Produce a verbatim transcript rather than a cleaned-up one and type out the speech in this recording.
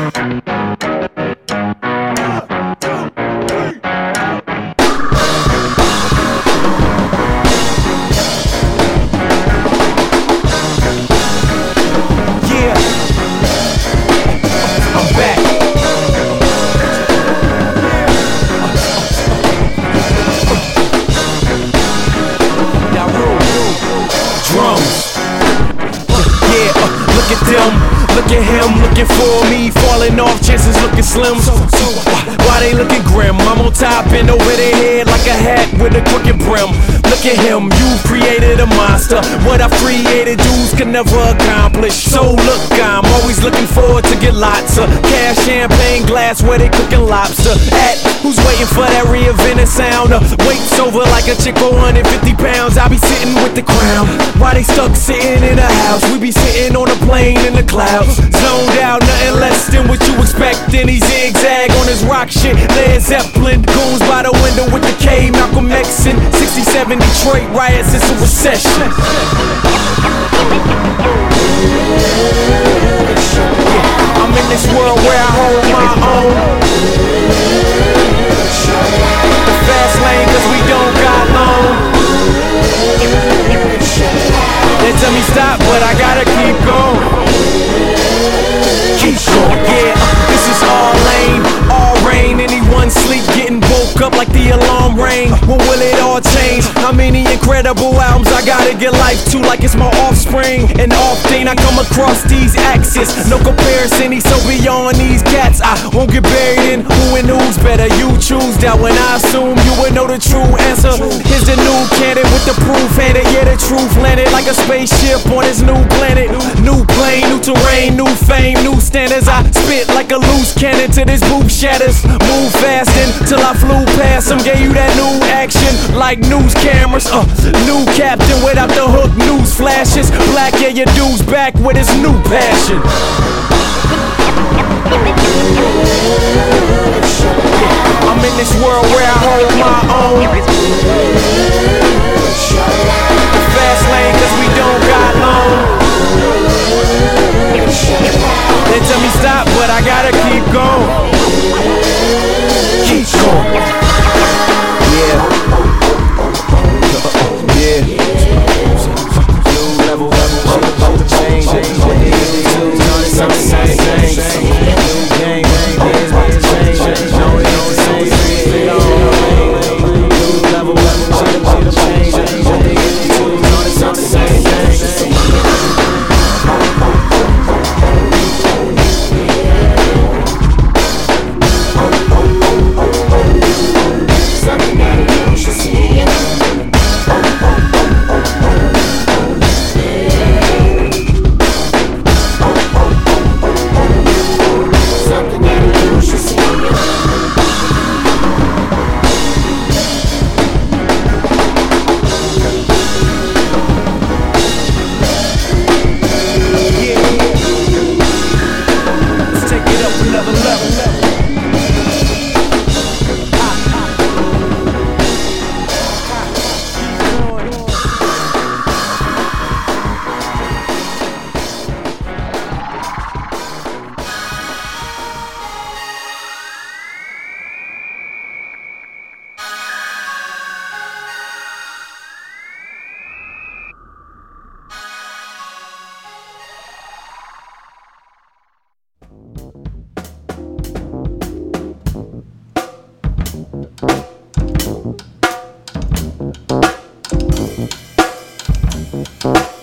Look at him, looking for me, falling off, chances looking slim. So, so why they looking grim? I'm on top and over their head like a hat with a crooked brim. Look at him, you created a monster. What I created, dudes can never accomplish. So look, I'm always looking forward to get lots of cash, champagne glass where they cooking lobster. At who's waiting for that reinvented sound? Uh, weight's over like a chick for one hundred fifty pounds. I be sitting with the crown. Why they stuck sitting in a house? We be sitting on a plane in the clouds. Zoned out, nothing less than what you expectin'. He zigzag on his rock shit. Led Zeppelin, goons by the window with the K. Malcolm X in sixty-seven Detroit riots. It's a recession. I'm in this world where I hold my own. The fast lane, cause we don't got long. They tell me stop, but I gotta keep going. Keep going, yeah, this is all lane, all rain. Anyone sleep getting woke up like the alarm rang. When will it all change? How many incredible albums I gotta get life to like it's my offspring? And often I come across these axes. No comparison, he's so beyond these cats. I won't get buried in who and who's better. You choose that when I assume you would know the true answer. Here's the new candidate with the proof handed. Yeah, the truth landed like a spaceship on this new planet. New plane, new terrain, new fame, new standards. I spit like a loose cannon till this booth shatters. Move fast until I flew past them. Gave you that new action like news cameras. Uh, new captain without the hook, news flashes. Black, yeah, your dude's back with his new passion. I'm in this world where I hold my own. The fast lane, cause we don't got long. They tell me stop, but I gotta keep going. Keep going. Yeah. Yeah. New level, level, shit about to change. Something nice, same. New game, here's about to change. No, it ain't the same. New level, level, shit about to change. Something same, same. Bye.